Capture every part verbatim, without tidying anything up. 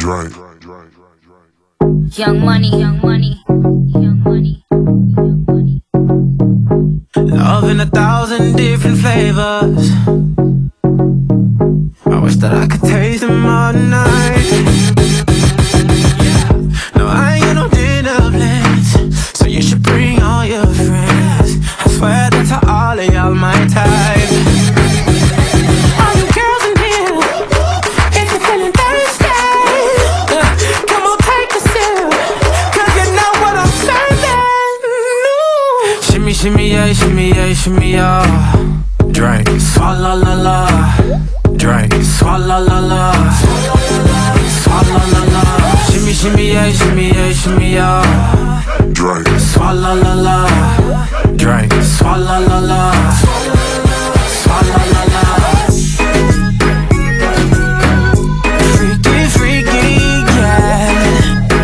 Drink. Young money, young money, young money, young money. Love in a thousand different flavors. I wish that I could taste them all night. No, I ain't got no dinner plans, so you should bring all your friends. I swear that to all of y'all my type. All you girls in here, if you're feeling thirsty, uh, come on take a sip, cause you know what I'm serving. Ooh. Shimmy, shimmy, yeah, shimmy, yeah, shimmy, yeah. Drink, swalla la la. Drink, swalla la la. Swalla la la. Shimmy, shimmy, yeah, shimmy, yeah, shimmy, yeah. Drink. Swalla la la. Drink, swalla la la. Swalla la la. Freaky, freaky, yeah.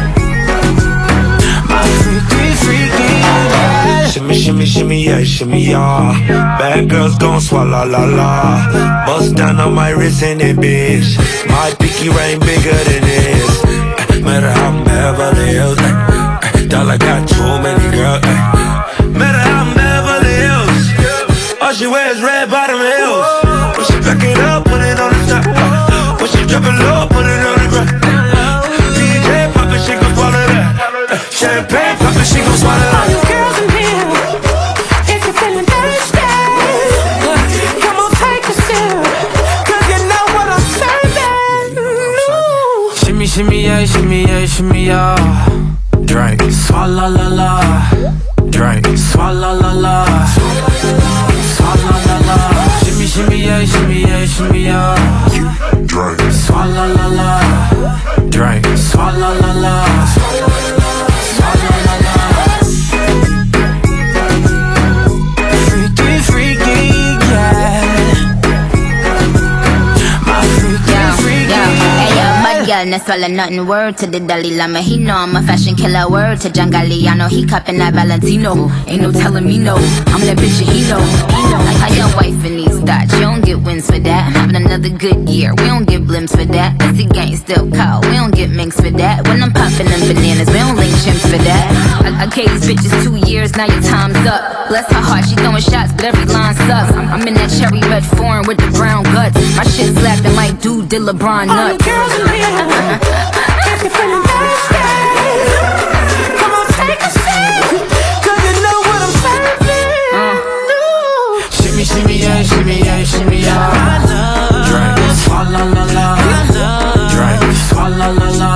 My freaky, freaky, yeah. Shimmy, shimmy, shimmy, yeah, shimmy, yeah. Bad girls gon' swallow la la. Bust down on my wrist in it, bitch. My pinky ring bigger than this. Ay, matter how I'm Beverly Hills. Ay, ay, dollar got too many girls. Ay, matter how I'm Beverly Hills. All she wears red bottom heels. When she back it up, put it on the top. When she drop it low, put it on the ground. D J pop it, she gon' swallow that. Ay, champagne pop it, she gon' swallow that. All you girls in here, if you're feeling thirsty, come on take a sip, cause you know what I'm serving. Ooh. Shimmy, shimmy, yeah, shimmy, yeah, shimmy, yeah. Drink, swalla la la. Drink, swalla la la. Swalla la la. Shimmy, shimmy, yeah, shimmy, yeah, shimmy, yeah. Drink. Swalla la la. Drink, swalla la la. Swalla la la. Freaky, freaky, yeah. My freaky, Yo, freaky, yo, hey yo, yeah. mud girl, no swallow nothing. Word to the Dalai Lama, he know I'm a fashion killer. Word to John Galliano, he cupping that Valentino. Ain't no telling me no, I'm that bitch and he know. He know. Like how your wife in these thoughts, you don't get wins for that. I'm having another good year, we don't get blimps for that. Pussy gang still cold, we don't get minks for that. When I'm popping them bananas, we don't link chimps for that. I, I gave these bitches two years, now your time's up. Bless her heart, she throwing shots, but every line sucks. I'm, I'm in that cherry red foreign with the brown guts. My shit slapping like dude did LeBron All you nuts. girls in here, if you're feeling thirsty, come on take a sip, cause you know what I'm serving. Ooh. Shimmy, shimmy, yeah, shimmy, yeah, shimmy, yeah. I love. Drink, swalla la la. I love. Drink, swalla la la.